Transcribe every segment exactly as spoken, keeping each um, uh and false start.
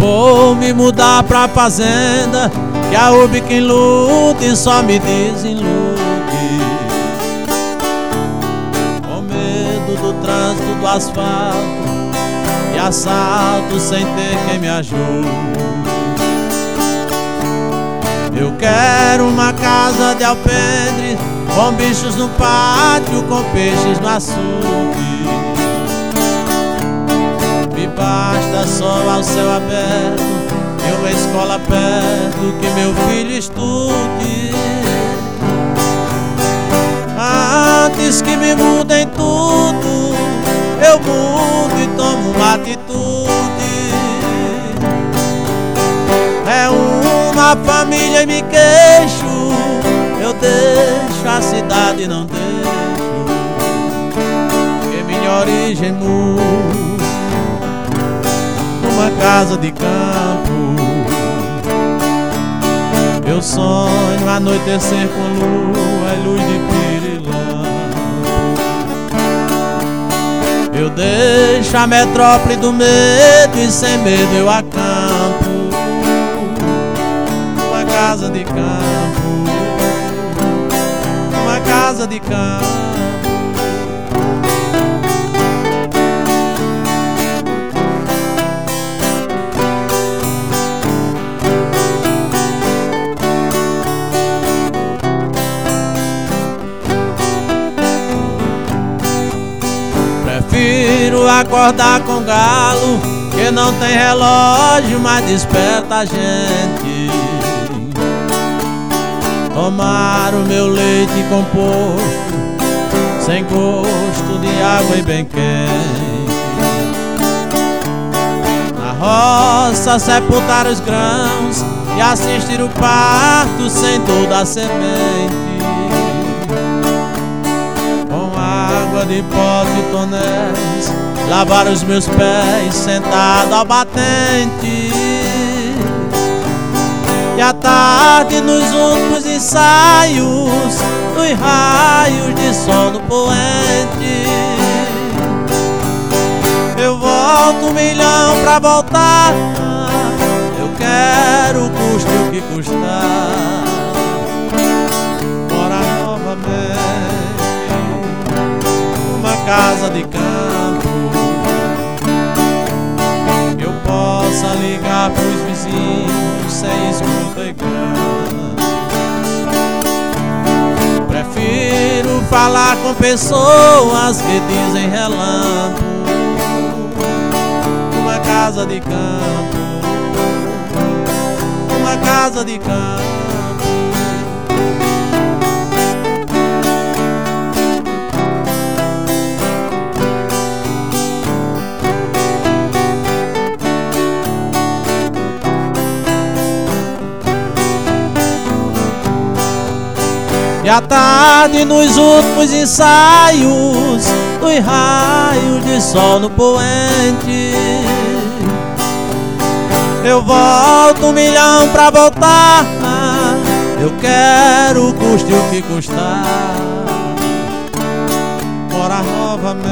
Vou me mudar pra fazenda, que a urbe quem lute só me desilude. Com medo do trânsito, do asfalto e assalto sem ter quem me ajude. Eu quero uma casa de alpendre, com bichos no pátio, com peixes no açude. Me basta só ao céu aberto e uma escola perto, que meu filho estude. Antes que me mudem tudo, eu mudo e tomo uma atitude. É uma família e me queixo, eu deixo a cidade e não deixo que minha origem mude. Numa casa de campo, eu sonho anoitecer com lua e luz de pirilã. Eu deixo a metrópole do medo e sem medo eu acampo. Numa casa de campo, numa casa de campo. Prefiro acordar com galo, que não tem relógio, mas desperta a gente. Tomar o meu leite composto, sem gosto de água e bem quente. Na roça sepultar os grãos e assistir o parto sem dor da semente. Água de pote e tonéis, lavar os meus pés sentado ao batente. E à tarde nos últimos ensaios, nos raios de sono poente, eu volto um milhão pra voltar. Eu quero custe o que custar, morar novamente numa casa de campo, que eu possa ligar pros vizinhos sem escuta e grana. Prefiro falar com pessoas que dizem relâmpago. Numa casa de campo, numa casa de campo. E à tarde nos últimos ensaios, nos raios de sol no poente, eu volto um milhão pra voltar. Eu quero custe o que custar, morar novamente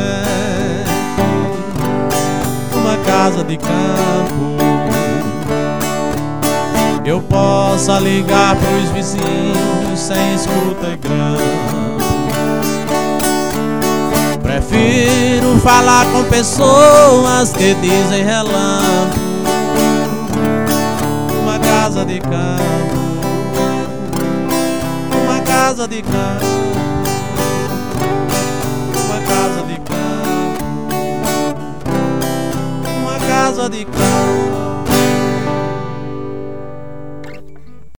numa casa de campo, eu possa ligar pros vizinhos sem escuta e grampo. Prefiro falar com pessoas que dizem relâmpago. Uma casa de campo, uma casa de campo, uma casa de campo, uma casa de campo.